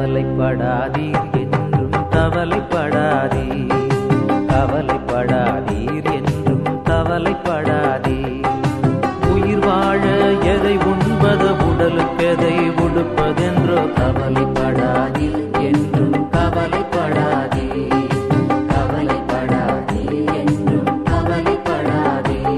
கவலைப்படாதீர் என்றும் கவலைப்படாதீர், கவலைப்படாதீர் என்றும் கவலைப்படாதீர். உயிர் வாழ எதை உண்பது, உடலுக்கு எதை உடுப்பதென்றோ கவலைப்படாதீர் என்றும் கவலைப்படாதீர், கவலைப்படாதீர் என்றும் கவலைப்படாதீர்.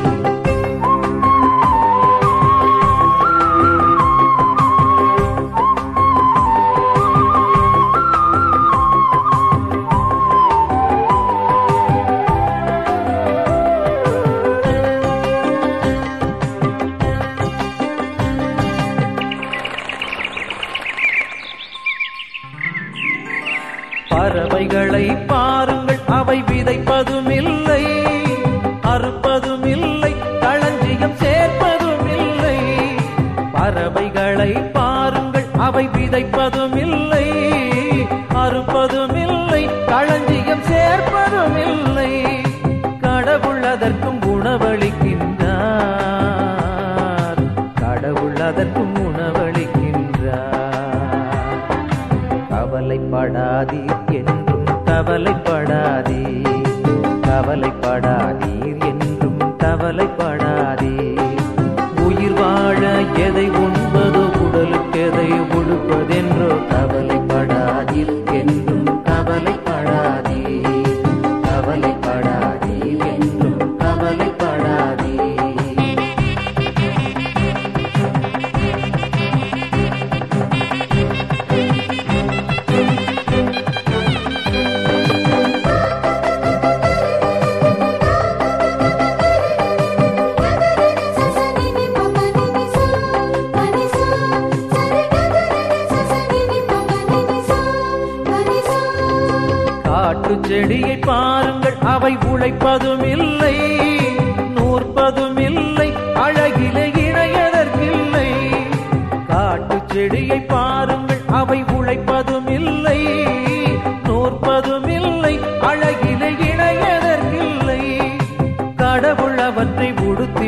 பறவைகளை பாருங்கள், அவை விதைப்பதுமில்லை, அறுப்பதுமில்லை, களஞ்சியம் சேர்ப்பதுமில்லை. பறவைகளை பாருங்கள், அவை விதைப்பதுமில்லை, அறுப்பதுமில்லை, களஞ்சியம் சேர்ப்பதுமில்லை. கடவுள் அதற்கும் உணவளிக்கின்றார், கடவுள் அதற்கும் உணவளிக்கின்றார். கவலைப்படாதீர் என்றும் கவலைப்படாதீர், கவலைப்படாதீர் என்றும் கவலைப்படாதீர். உயிர் வாழ எதை உண்பது, உடலுக்கு எதை உடுப்பதென்றோ கவலைப்படாதீர் என்றும் கவலைப்படாதீர், கவலைப்படாதீர் என்றும் கவலைப்படாதீர். செடியை பாருங்கள், அவை உழைப்பதுமில்லை, நூற்பதுமில்லை, அழகிலே இணையதற்கில்லை. காட்டு செடியை பாருங்கள், அவை உழைப்பதுமில்லை, நூற்பதுமில்லை, அழகிலே இணையதற்கில்லை. கடவுள் அவற்றை உடுத்தி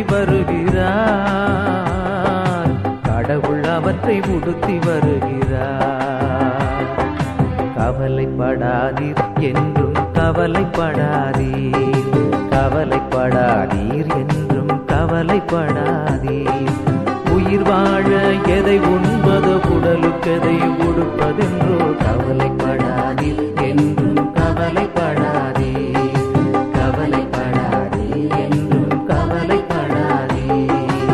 வருகிறார், கடவுள் அவற்றை உடுத்தி வருகிறார். கவலைப்படாதீர் என்றும் கவலைப்படாதீர், கவலைப்படாதீர் என்றும் கவலைப்படாதீர். உயிர் வாழ எதை உண்பது, உடலுக்கு எதை உடுப்பதென்றோ கவலைப்படாதீர் என்றும் கவலைப்படாதீர், கவலைப்படாதீர் என்றும் கவலைப்படாதீர்.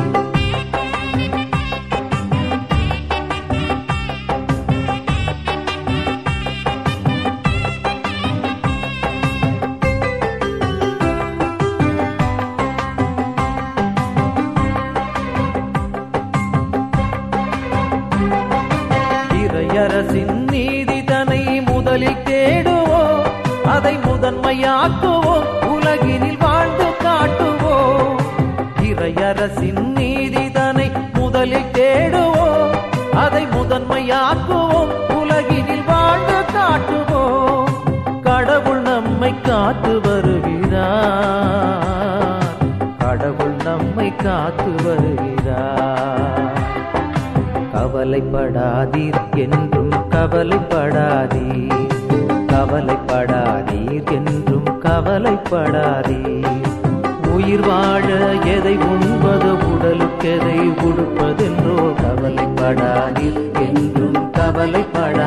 அரசின் நீதி தனை முதலில் தேடுவோம், அதை முதன்மையாக்குவோம், உலகினில் வாழ்ந்து காட்டுவோம். இறையரசின் நீதி தனை முதலில் தேடுவோம், அதை முதன்மையாக்குவோம், உலகினில் வாழ்ந்து காட்டுவோம். கடவுள் நம்மை காத்து வருகிறார், கடவுள் நம்மை காத்து வருகிறார். கவலைப்படாதீர் என்றும் கவலைப்படாதீர், கவலைப்படாதீர் என்றும் கவலைப்படாதீர். உயிர் வாழ எதை உண்பது, உடலுக்கு எதை உடுப்பதென்றோ கவலைப்படாதீர் என்றும் கவலைப்படாதீர்.